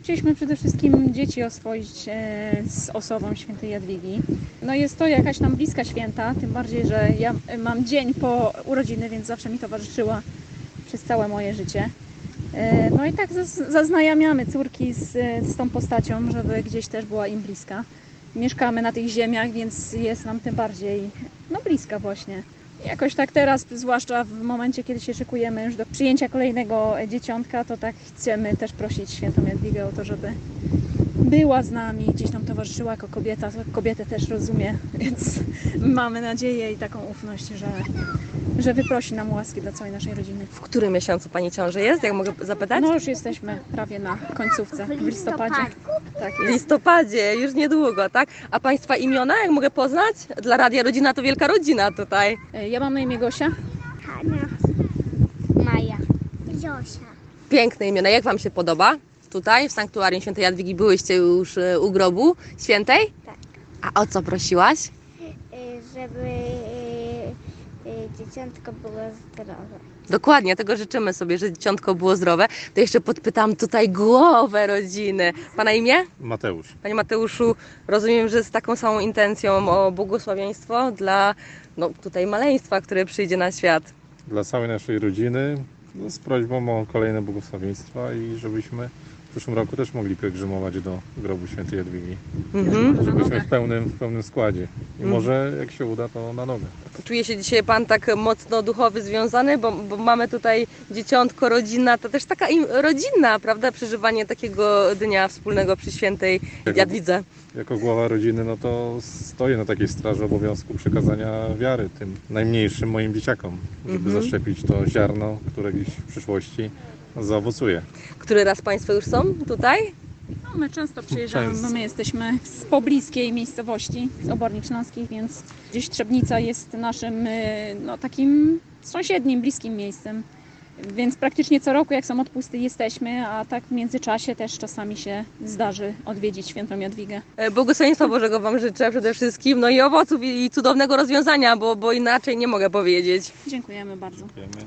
chcieliśmy przede wszystkim dzieci oswoić z osobą świętej Jadwigi. No jest to jakaś nam bliska święta, tym bardziej, że ja mam dzień po urodziny, więc zawsze mi towarzyszyła przez całe moje życie. No i tak zaznajamiamy córki z tą postacią, żeby gdzieś też była im bliska. Mieszkamy na tych ziemiach, więc jest nam tym bardziej bliska właśnie. Jakoś tak teraz, zwłaszcza w momencie, kiedy się szykujemy już do przyjęcia kolejnego dzieciątka, to tak chcemy też prosić świętą Jadwigę o to, żeby była z nami, gdzieś nam towarzyszyła jako kobieta. Kobietę też rozumie, więc mamy nadzieję i taką ufność, że wyprosi nam łaski dla całej naszej rodziny. W którym miesiącu Pani ciąży jest, jak mogę zapytać? No już jesteśmy prawie na końcówce, w listopadzie. Tak W jest. listopadzie, już niedługo, tak? A Państwa imiona, jak mogę poznać? Dla Radia Rodzina to wielka rodzina tutaj. Ja mam na imię Gosia. Hania, Maja, Zosia. Piękne imiona. Jak Wam się podoba? Tutaj w Sanktuarium Świętej Jadwigi byłyście już u grobu świętej? Tak. A o co prosiłaś? Żeby dzieciątko było zdrowe. Dokładnie, tego życzymy sobie, że dzieciątko było zdrowe. To jeszcze podpytam tutaj głowę rodziny. Pana imię? Mateusz. Panie Mateuszu, rozumiem, że z taką samą intencją o błogosławieństwo dla tutaj maleństwa, które przyjdzie na świat. Dla całej naszej rodziny z prośbą o kolejne błogosławieństwa i żebyśmy w przyszłym roku też mogli pielgrzymować do grobu świętej Jadwigi. Żebyśmy w pełnym składzie. I może jak się uda, to na nogę. Czuje się dzisiaj Pan tak mocno duchowy związany, bo mamy tutaj dzieciątko, rodzina, to też taka rodzinna, prawda, przeżywanie takiego dnia wspólnego przy świętej Jadwidze. Jako głowa rodziny, no to stoję na takiej straży obowiązku przekazania wiary tym najmniejszym moim dzieciakom, żeby zaszczepić to ziarno, które gdzieś w przyszłości zaowocuje. Który raz Państwo już są tutaj? No, my często przyjeżdżamy, Często. bo my jesteśmy z pobliskiej miejscowości, z Obornik Śląskich, więc gdzieś Trzebnica jest naszym takim sąsiednim, bliskim miejscem. Więc praktycznie co roku, jak są odpusty, jesteśmy, a tak w międzyczasie też czasami się zdarzy odwiedzić świętą Jadwigę. Błogosławieństwa Bożego Wam życzę przede wszystkim, no i owoców i cudownego rozwiązania, bo inaczej nie mogę powiedzieć. Dziękujemy bardzo. Dziękujemy.